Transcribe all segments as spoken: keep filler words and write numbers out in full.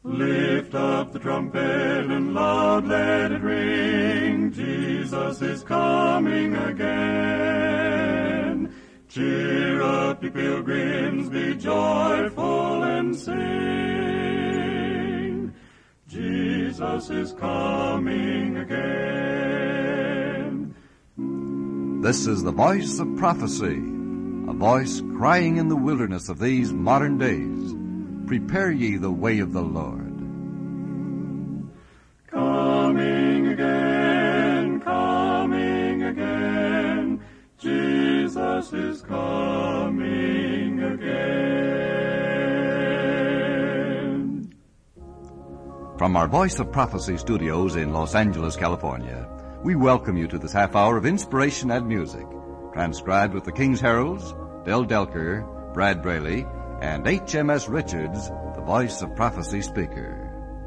Lift up the trumpet and loud let it ring. Jesus is coming again. Cheer up, ye pilgrims, be joyful and sing. Jesus is coming again. This is the voice of prophecy, a voice crying in the wilderness of these modern days. Prepare ye the way of the Lord. Coming again, coming again, Jesus is coming again. From our Voice of Prophecy studios in Los Angeles, California, we welcome you to this half hour of inspiration and music, transcribed with the King's Heralds, Del Delker, Brad Braley, and H M S Richards, the Voice of Prophecy speaker.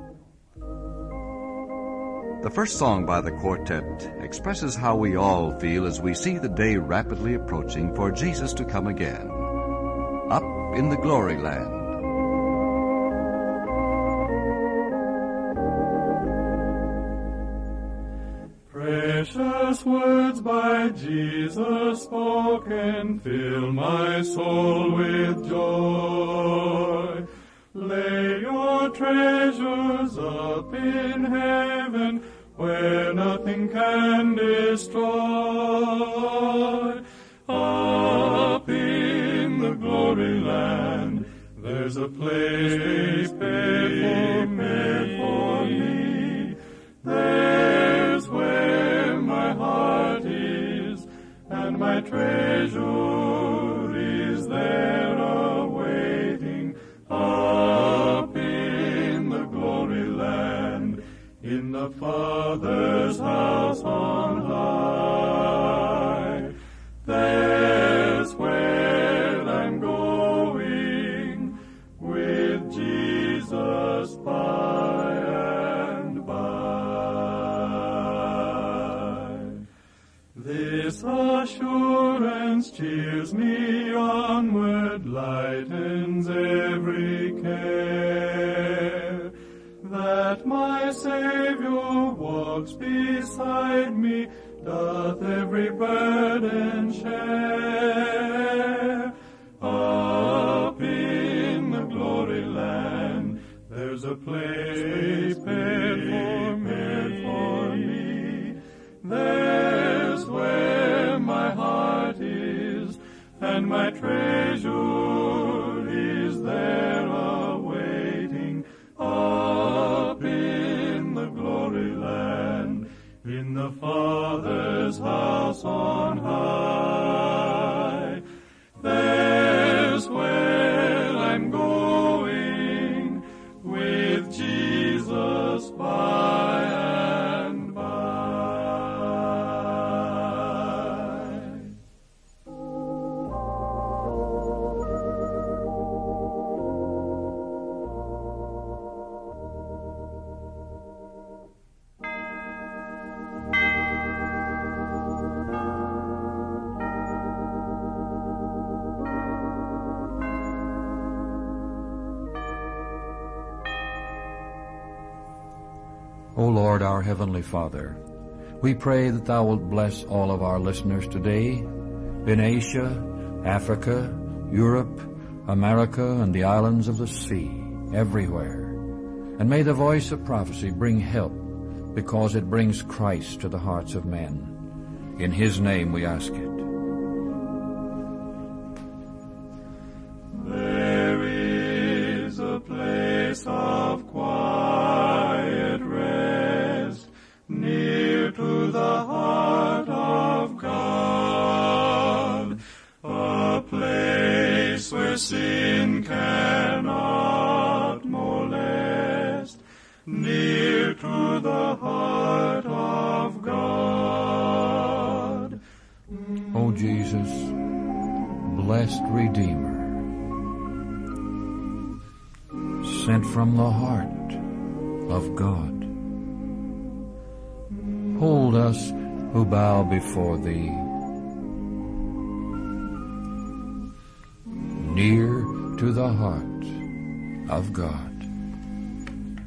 The first song by the quartet expresses how we all feel as we see the day rapidly approaching for Jesus to come again. Up in the glory land. Precious words by Jesus spoken, fill my soul with joy. Lay your treasures up in heaven, where nothing can destroy. Up in the glory land, there's a place prepared for me. There's where my heart is, and my treasure is there awaiting. Up in the glory land, in the Father's house on high. There's where I'm going with Jesus by and by. This assurance cheers me onward, lightens every care, that my Savior walks beside me, doth every burden share. Up in the glory land, there's a place prepared for me. There's where my heart is, and my treasure is there awaiting. Up in the glory land, in the Father's house on high. There's where I'm going with Jesus by and by. O Lord, our Heavenly Father, we pray that Thou wilt bless all of our listeners today in Asia, Africa, Europe, America, and the islands of the sea, everywhere. And may the voice of prophecy bring help, because it brings Christ to the hearts of men. In His name we ask it. There is a place of quiet rest, near to the heart of God, a place where sin cannot molest, near to the heart of God. O Jesus, blessed Redeemer, sent from the heart of God, hold us who bow before Thee, near to the heart of God.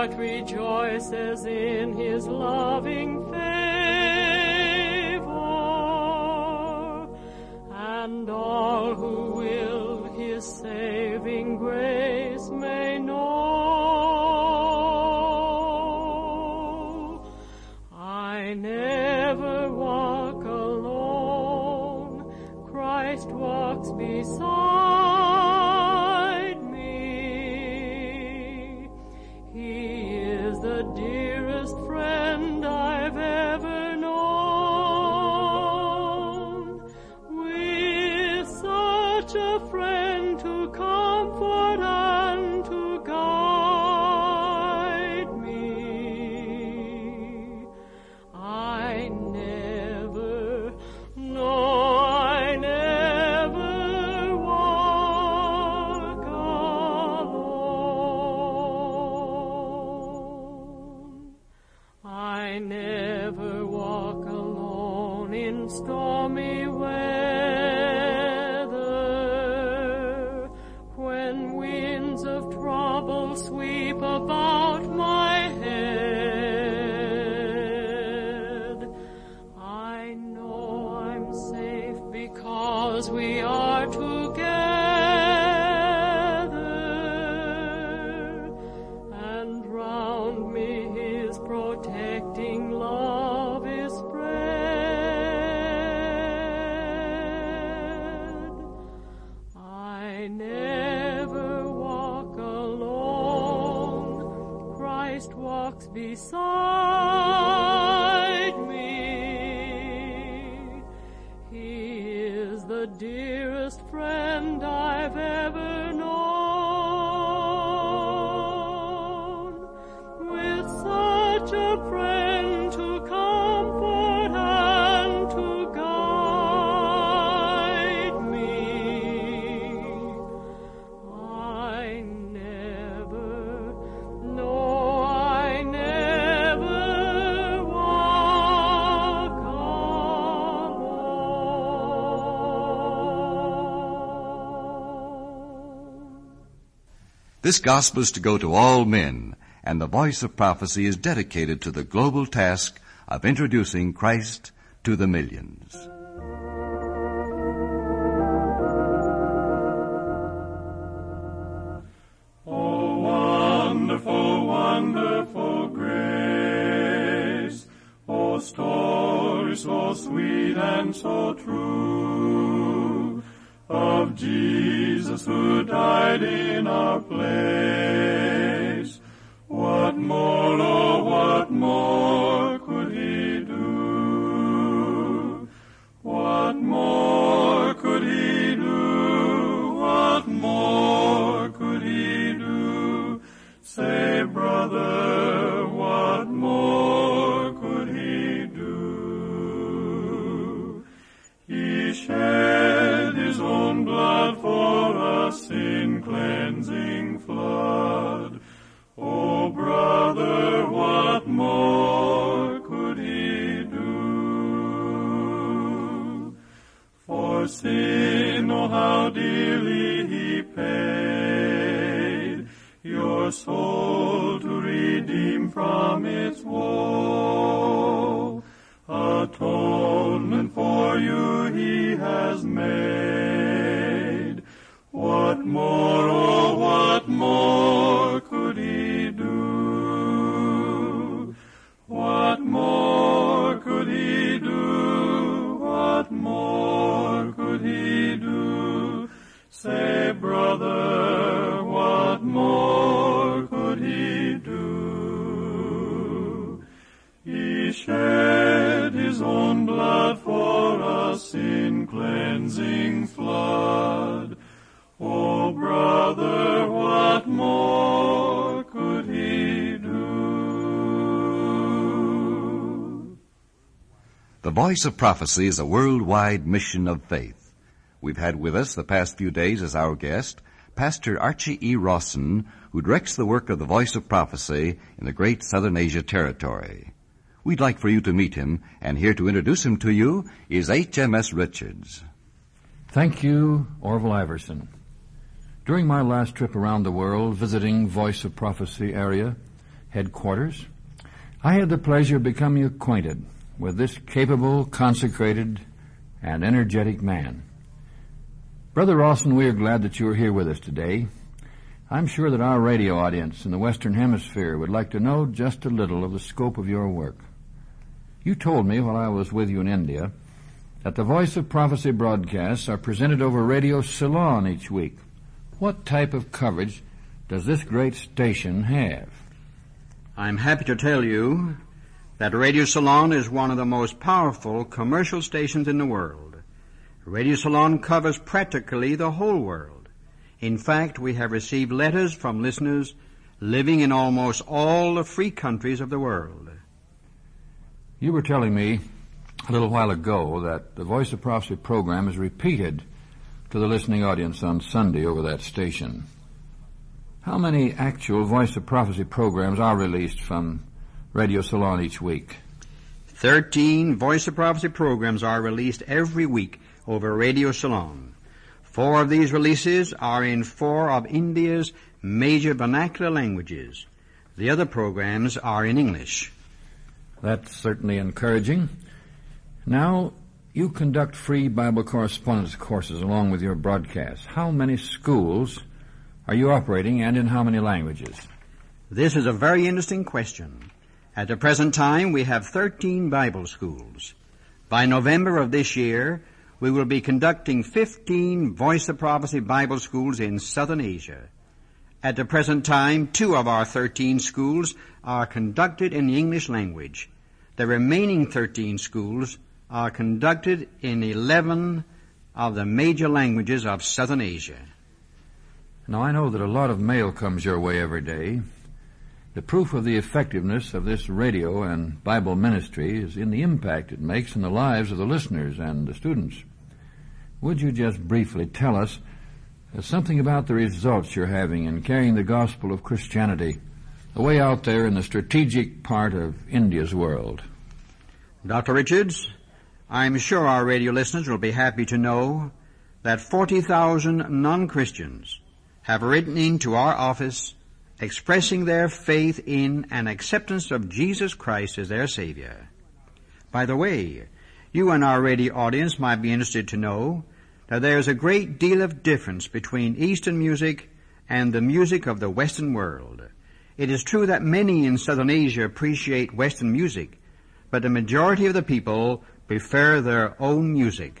heart rejoices in his loving favor, and all who will his saving grace may know. I never walk alone, Christ walks beside me. He is the dearest friend I've ever known, with such a friend to comfort and to guide me. I never, no, I never walk alone. I never walk alone in stormy weather, when winds of trouble sweep about my head. I know I'm safe because we are together, and round me his protecting love is spread. I never walk alone, Christ walks beside me. He is the dearest friend I've ever known, with such a friend to comfort and to guide me. I never, no, I never walk alone. This gospel is to go to all men, and the Voice of Prophecy is dedicated to the global task of introducing Christ to the millions. Oh, wonderful, wonderful grace. Oh, story so sweet and so true of Jesus who died in our place. What more, oh, what more could he do? What more could he do? What more could he do? Say, brother, what more could he do? He shed his own blood for us in cleansing flood. Oh, brother, what more could he do? For sin, oh, how dearly he paid, your soul to redeem from its woe. Atonement for you he has made. What more, oh, what more could he do? What more could he do? What more could he do? Say, brother, what more could he do? He shed his own blood for us in cleansing flood. Oh, brother, what more could he do? The Voice of Prophecy is a worldwide mission of faith. We've had with us the past few days as our guest Pastor Archie E. Rawson, who directs the work of the Voice of Prophecy in the great Southern Asia territory. We'd like for you to meet him, and here to introduce him to you is H M S Richards. Thank you, Orville Iverson. During my last trip around the world visiting Voice of Prophecy area, headquarters, I had the pleasure of becoming acquainted with this capable, consecrated, and energetic man. Brother Rawson, we are glad that you are here with us today. I'm sure that our radio audience in the Western Hemisphere would like to know just a little of the scope of your work. You told me while I was with you in India that the Voice of Prophecy broadcasts are presented over Radio Ceylon each week. What type of coverage does this great station have? I'm happy to tell you that Radio Ceylon is one of the most powerful commercial stations in the world. Radio Ceylon covers practically the whole world. In fact, we have received letters from listeners living in almost all the free countries of the world. You were telling me a little while ago that the Voice of Prophecy program is repeated to the listening audience on Sunday over that station. How many actual Voice of Prophecy programs are released from Radio Ceylon each week? Thirteen Voice of Prophecy programs are released every week over Radio Ceylon. Four of these releases are in four of India's major vernacular languages. The other programs are in English. That's certainly encouraging. Now, you conduct free Bible correspondence courses along with your broadcasts. How many schools are you operating, and in how many languages? This is a very interesting question. At the present time, we have thirteen Bible schools. By November of this year, we will be conducting fifteen Voice of Prophecy Bible schools in Southern Asia. At the present time, two of our thirteen schools are conducted in the English language. The remaining thirteen schools are conducted in eleven of the major languages of Southern Asia. Now, I know that a lot of mail comes your way every day. The proof of the effectiveness of this radio and Bible ministry is in the impact it makes in the lives of the listeners and the students. Would you just briefly tell us uh, something about the results you're having in carrying the gospel of Christianity away out there in the strategic part of India's world? Doctor Richards, I'm sure our radio listeners will be happy to know that forty thousand non-Christians have written into our office expressing their faith in and acceptance of Jesus Christ as their Savior. By the way, you and our radio audience might be interested to know that there is a great deal of difference between Eastern music and the music of the Western world. It is true that many in Southern Asia appreciate Western music, but the majority of the people prefer their own music.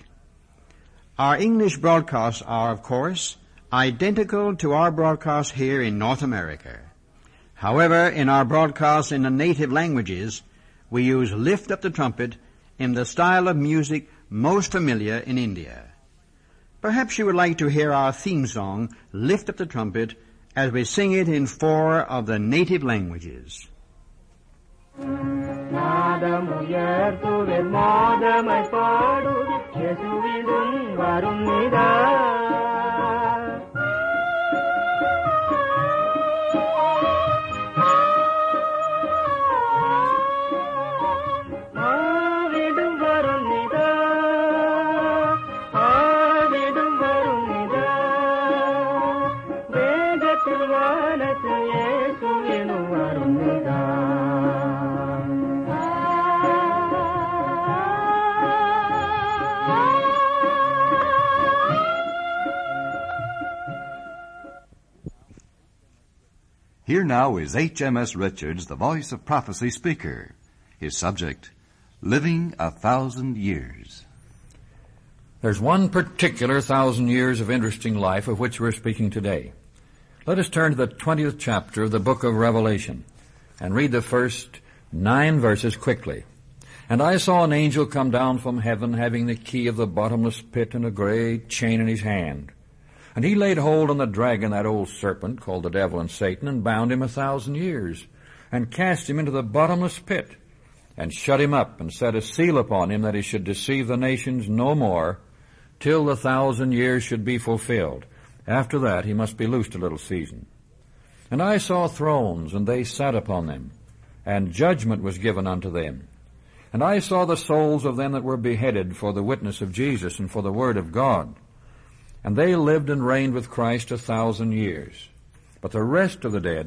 Our English broadcasts are, of course, identical to our broadcasts here in North America. However, in our broadcasts in the native languages, we use Lift Up the Trumpet in the style of music most familiar in India. Perhaps you would like to hear our theme song, Lift Up the Trumpet, as we sing it in four of the native languages. Here now is H M S Richards, the Voice of Prophecy speaker. His subject, Living a Thousand Years. There's one particular thousand years of interesting life of which we're speaking today. Let us turn to the twentieth chapter of the book of Revelation and read the first nine verses quickly. And I saw an angel come down from heaven, having the key of the bottomless pit and a great chain in his hand. And he laid hold on the dragon, that old serpent called the devil and Satan, and bound him a thousand years, and cast him into the bottomless pit, and shut him up, and set a seal upon him, that he should deceive the nations no more, till the thousand years should be fulfilled. After that he must be loosed a little season. And I saw thrones, and they sat upon them, and judgment was given unto them. And I saw the souls of them that were beheaded for the witness of Jesus and for the word of God. And they lived and reigned with Christ a thousand years. But the rest of the dead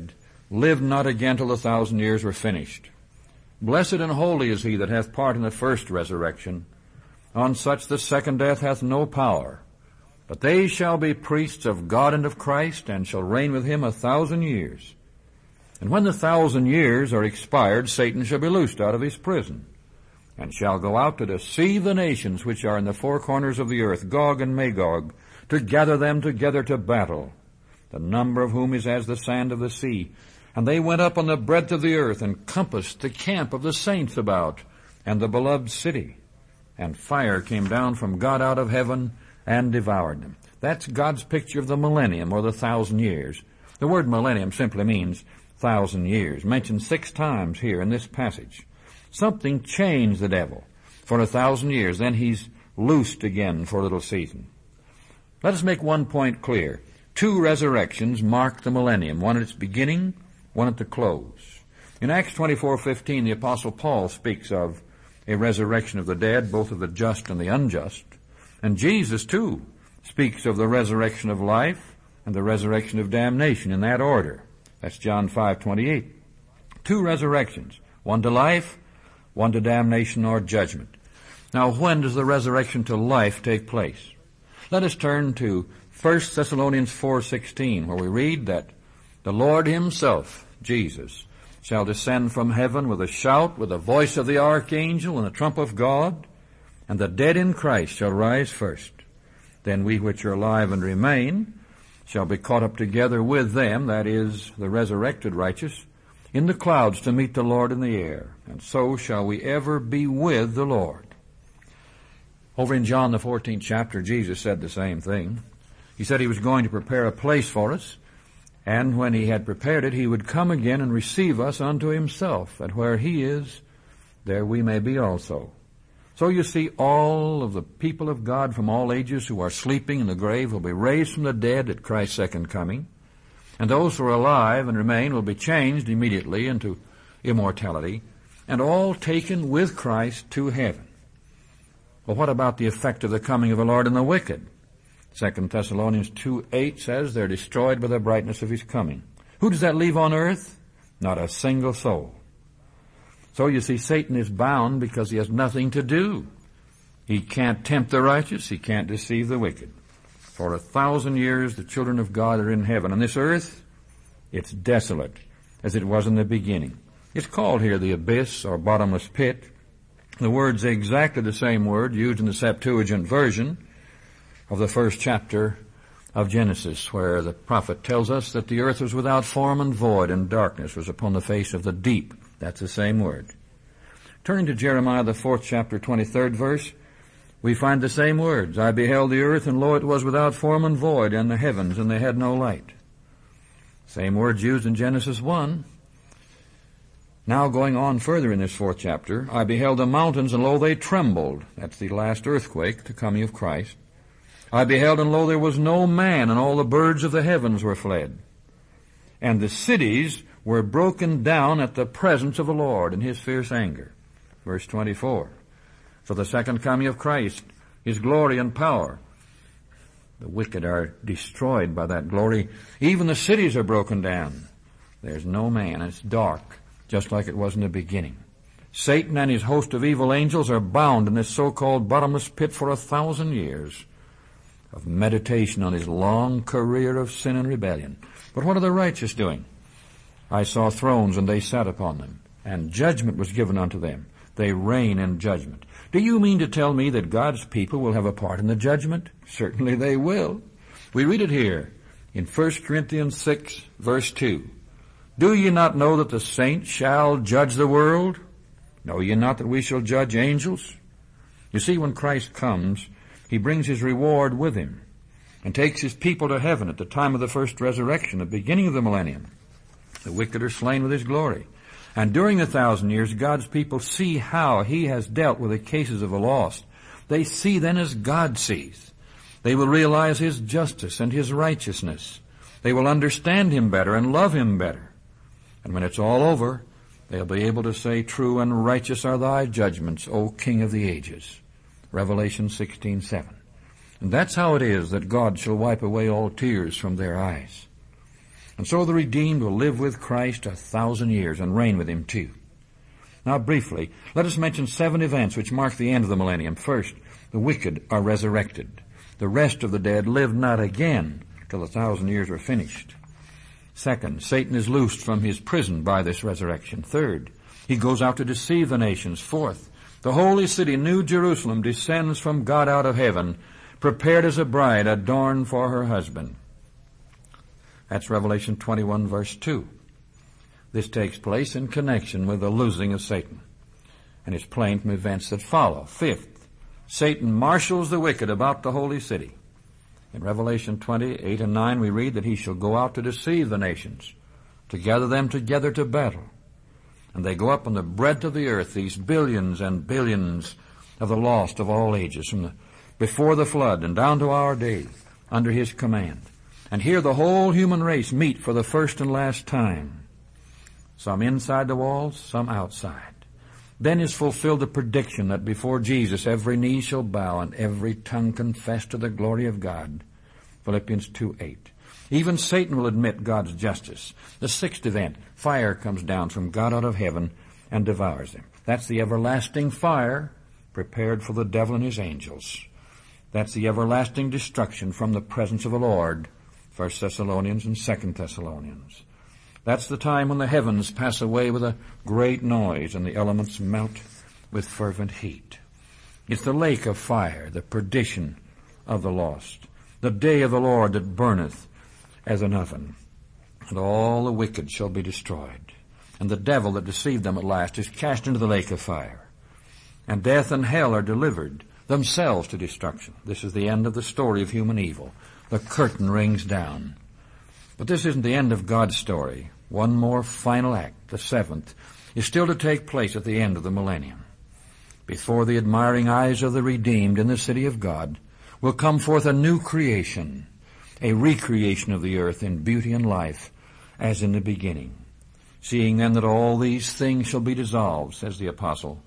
lived not again till the thousand years were finished. Blessed and holy is he that hath part in the first resurrection. On such the second death hath no power. But they shall be priests of God and of Christ, and shall reign with him a thousand years. And when the thousand years are expired, Satan shall be loosed out of his prison, and shall go out to deceive the nations which are in the four corners of the earth, Gog and Magog, to gather them together to battle, the number of whom is as the sand of the sea. And they went up on the breadth of the earth, and compassed the camp of the saints about, and the beloved city. And fire came down from God out of heaven, and devoured them. That's God's picture of the millennium, or the thousand years. The word millennium simply means thousand years, mentioned six times here in this passage. Something changed the devil for a thousand years, then he's loosed again for a little season. Let us make one point clear. Two resurrections mark the millennium, one at its beginning, one at the close. In Acts twenty-four fifteen, the Apostle Paul speaks of a resurrection of the dead, both of the just and the unjust. And Jesus, too, speaks of the resurrection of life and the resurrection of damnation in that order. That's John five twenty-eight. Two resurrections, one to life, one to damnation or judgment. Now, when does the resurrection to life take place? Let us turn to First Thessalonians four sixteen, where we read that the Lord himself, Jesus, shall descend from heaven with a shout, with the voice of the archangel and the trump of God, and the dead in Christ shall rise first. Then we which are alive and remain shall be caught up together with them, that is, the resurrected righteous, in the clouds to meet the Lord in the air. And so shall we ever be with the Lord. Over in John the fourteenth chapter, Jesus said the same thing. He said he was going to prepare a place for us, and when he had prepared it, he would come again and receive us unto himself, that where he is, there we may be also. So you see, all of the people of God from all ages who are sleeping in the grave will be raised from the dead at Christ's second coming, and those who are alive and remain will be changed immediately into immortality, and all taken with Christ to heaven. Well, what about the effect of the coming of the Lord on the wicked? Second Thessalonians two eight says they're destroyed by the brightness of his coming. Who does that leave on earth? Not a single soul. So you see, Satan is bound because he has nothing to do. He can't tempt the righteous. He can't deceive the wicked. For a thousand years the children of God are in heaven. On this earth, it's desolate, as it was in the beginning. It's called here the abyss or bottomless pit. The word's exactly the same word used in the Septuagint version of the first chapter of Genesis, where the prophet tells us that the earth was without form and void, and darkness was upon the face of the deep. That's the same word. Turning to Jeremiah, the fourth chapter, twenty-third verse, we find the same words. I beheld the earth, and lo, it was without form and void, and the heavens, and they had no light. Same words used in Genesis one. Now going on further in this fourth chapter, I beheld the mountains, and lo, they trembled. That's the last earthquake, the coming of Christ. I beheld, and lo, there was no man, and all the birds of the heavens were fled. And the cities were broken down at the presence of the Lord in his fierce anger. Verse twenty-four. For the second coming of Christ, his glory and power. The wicked are destroyed by that glory. Even the cities are broken down. There's no man. It's dark, just like it was in the beginning. Satan and his host of evil angels are bound in this so-called bottomless pit for a thousand years of meditation on his long career of sin and rebellion. But what are the righteous doing? I saw thrones, and they sat upon them, and judgment was given unto them. They reign in judgment. Do you mean to tell me that God's people will have a part in the judgment? Certainly they will. We read it here in First Corinthians six, verse two. Do ye not know that the saints shall judge the world? Know ye not that we shall judge angels? You see, when Christ comes, he brings his reward with him and takes his people to heaven at the time of the first resurrection, the beginning of the millennium. The wicked are slain with his glory. And during the thousand years, God's people see how he has dealt with the cases of the lost. They see then as God sees. They will realize his justice and his righteousness. They will understand him better and love him better. And when it's all over, they'll be able to say, true and righteous are thy judgments, O King of the ages. Revelation sixteen seven. And that's how it is that God shall wipe away all tears from their eyes. And so the redeemed will live with Christ a thousand years and reign with him too. Now briefly, let us mention seven events which mark the end of the millennium. First, the wicked are resurrected. The rest of the dead live not again till the thousand years are finished. Second, Satan is loosed from his prison by this resurrection. Third, he goes out to deceive the nations. Fourth, the holy city, New Jerusalem, descends from God out of heaven, prepared as a bride adorned for her husband. That's Revelation twenty-one, verse two. This takes place in connection with the losing of Satan, and is plain from events that follow. Fifth, Satan marshals the wicked about the holy city. In Revelation twenty, eight and nine, we read that he shall go out to deceive the nations, to gather them together to battle. And they go up on the breadth of the earth, these billions and billions of the lost of all ages, from the, before the flood and down to our day, under his command. And here the whole human race meet for the first and last time, some inside the walls, some outside. Then is fulfilled the prediction that before Jesus every knee shall bow and every tongue confess to the glory of God. Philippians two, eight. Even Satan will admit God's justice. The sixth event, fire comes down from God out of heaven and devours them. That's the everlasting fire prepared for the devil and his angels. That's the everlasting destruction from the presence of the Lord, First Thessalonians and Second Thessalonians. That's the time when the heavens pass away with a great noise and the elements melt with fervent heat. It's the lake of fire, the perdition of the lost, the day of the Lord that burneth as an oven, and all the wicked shall be destroyed. And the devil that deceived them at last is cast into the lake of fire. And death and hell are delivered themselves to destruction. This is the end of the story of human evil. The curtain rings down. But this isn't the end of God's story. One more final act, the seventh, is still to take place at the end of the millennium. Before the admiring eyes of the redeemed in the city of God will come forth a new creation, a recreation of the earth in beauty and life as in the beginning. Seeing then that all these things shall be dissolved, says the apostle,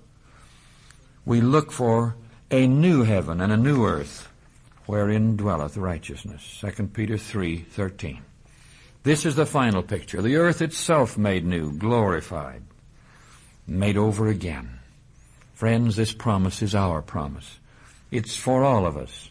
we look for a new heaven and a new earth wherein dwelleth righteousness. Second Peter three, thirteen. This is the final picture. The earth itself made new, glorified, made over again. Friends, this promise is our promise. It's for all of us.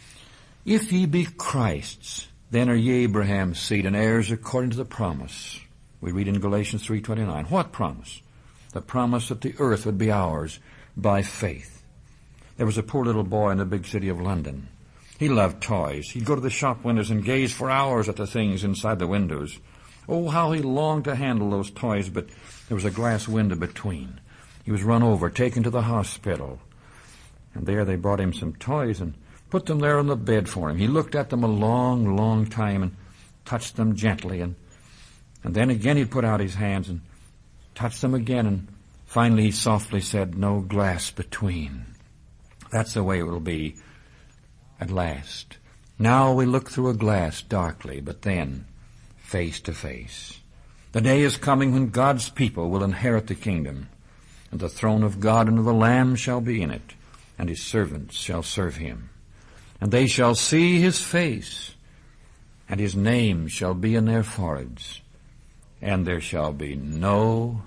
If ye be Christ's, then are ye Abraham's seed and heirs according to the promise. We read in Galatians three twenty-nine. What promise? The promise that the earth would be ours by faith. There was a poor little boy in the big city of London. He loved toys. He'd go to the shop windows and gaze for hours at the things inside the windows. Oh, how he longed to handle those toys, but there was a glass window between. He was run over, taken to the hospital. And there they brought him some toys and put them there on the bed for him. He looked at them a long, long time and touched them gently. And, and then again he'd put out his hands and touch them again. And finally he softly said, no glass between. That's the way it will be at last. Now we look through a glass darkly, but then face to face. The day is coming when God's people will inherit the kingdom, and the throne of God and of the Lamb shall be in it, and his servants shall serve him. And they shall see his face, and his name shall be in their foreheads, and there shall be no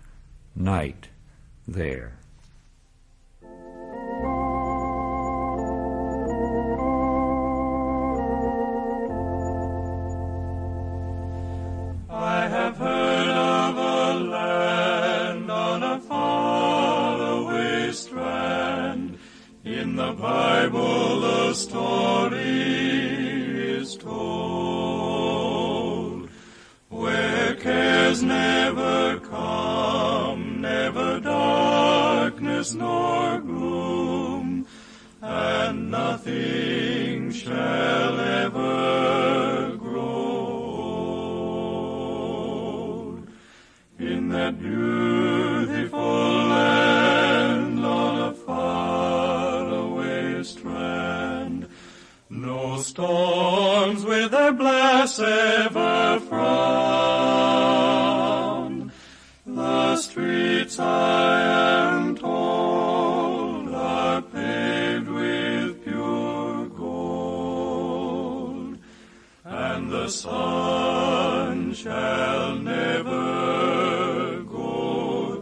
night there. I have heard of a land on a faraway strand. In the Bible the story is told, where cares never come, never darkness nor gloom, and nothing shall ever grow. In that beautiful land on a faraway strand, no storms with their blasts ever frown. The streets, I am told, are paved with pure gold, and the sun shall never go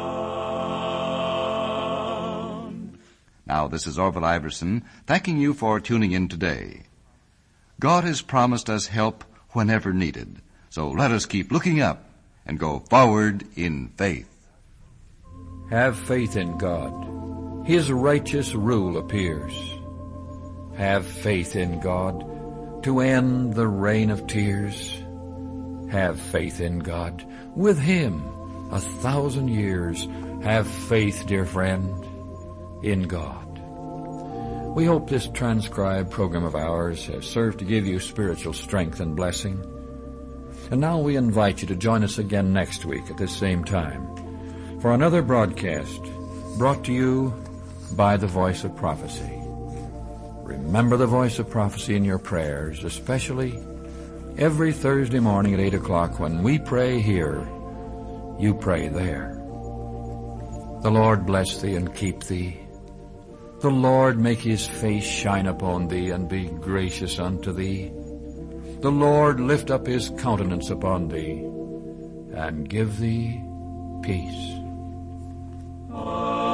down. Now, this is Orville Iverson thanking you for tuning in today. God has promised us help whenever needed, so let us keep looking up and go forward in faith. Have faith in God. His righteous rule appears. Have faith in God to end the rain of tears. Have faith in God. With Him a thousand years. Have faith, dear friend, in God. We hope this transcribed program of ours has served to give you spiritual strength and blessing. And now we invite you to join us again next week at this same time for another broadcast brought to you by the Voice of Prophecy. Remember the Voice of Prophecy in your prayers, especially every Thursday morning at eight o'clock when we pray here, you pray there. The Lord bless thee and keep thee. The Lord make His face shine upon thee and be gracious unto thee. The Lord lift up His countenance upon thee and give thee peace. Amen.